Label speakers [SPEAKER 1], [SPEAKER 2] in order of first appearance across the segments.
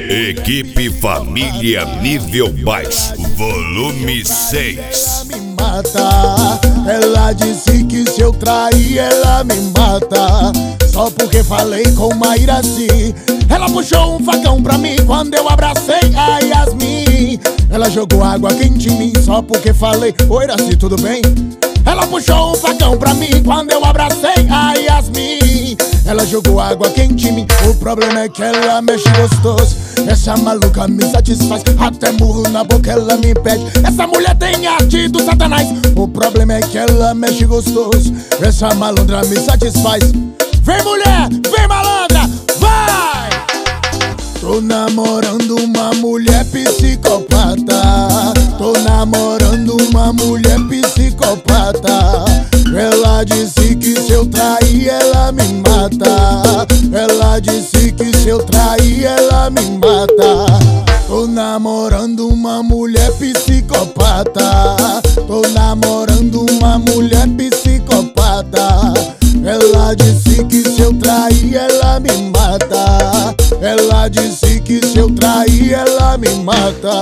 [SPEAKER 1] Equipe Família Nível Baixo, volume 6.
[SPEAKER 2] Ela me mata. Ela disse que se eu trair ela me mata. Só porque falei com Mairaci. Ela puxou um facão pra mim quando eu abracei a Yasmin. Ela jogou água quente em mim só porque falei: oi, Iraci, tudo bem? Ela puxou um facão pra mim quando eu abracei a Yasmin. Ela jogou água quente em mim. O problema é que ela mexe gostoso. Essa maluca me satisfaz. Até murro na boca ela me pede. Essa mulher tem arte do satanás. O problema é que ela mexe gostoso. Essa malandra me satisfaz. Vem mulher, vem malandra, vai! Tô namorando uma mulher psicopata. Tô namorando uma mulher psicopata. Ela disse que se eu trair ela me mata. Ela disse que se eu trair ela me mata. Tô namorando uma mulher psicopata. Tô namorando uma mulher psicopata. Ela disse que se eu trair ela me mata. Ela disse que se eu trair ela me mata.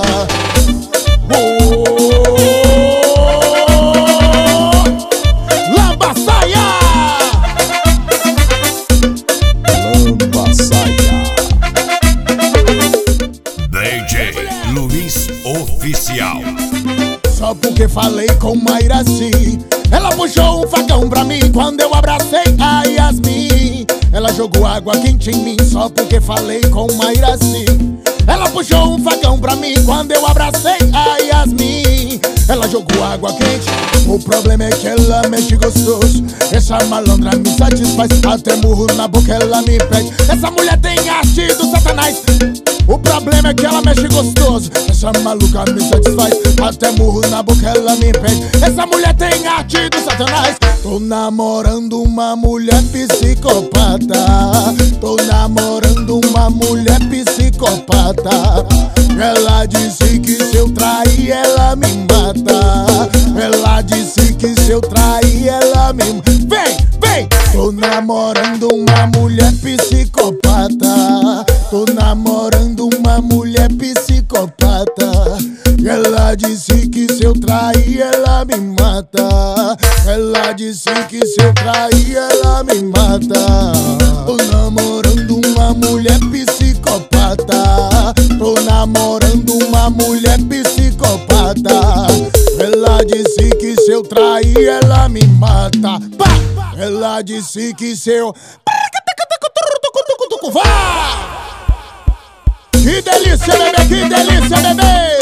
[SPEAKER 2] Lambaçaia! Lambaçaia.
[SPEAKER 1] DJ Luiz Oficial.
[SPEAKER 2] Só porque falei com Mairaci. Ela puxou um facão pra mim quando eu abracei a Yasmin. Ela jogou água quente em mim só porque falei com Mairaci. Ela puxou um facão pra mim quando eu abracei a Yasmin. Ela jogou água quente. O problema é que ela mexe gostoso. Essa malandra me satisfaz. Até murro na boca ela me pede. Essa mulher tem arte do satanás. O problema é que ela mexe gostoso. Essa maluca me satisfaz. Até murro na boca ela me pede. Essa mulher tem arte do satanás. Tô namorando uma mulher psicopata. Tô namorando uma mulher psicopata. Ela disse que se eu trair ela me mata. Ela disse que se eu trair ela me mata. Vem, vem! Tô namorando uma mulher psicopata. Tô namorando uma mulher psicopata. Ela disse que se eu trair ela me mata. Ela disse que se eu trair ela me mata. Tô namorando uma mulher psicopata. Tô namorando uma mulher psicopata. Ela disse que se eu trair ela me mata. Pá! Ela disse que se eu... Vai! Que delícia, bebê, que delícia, bebê!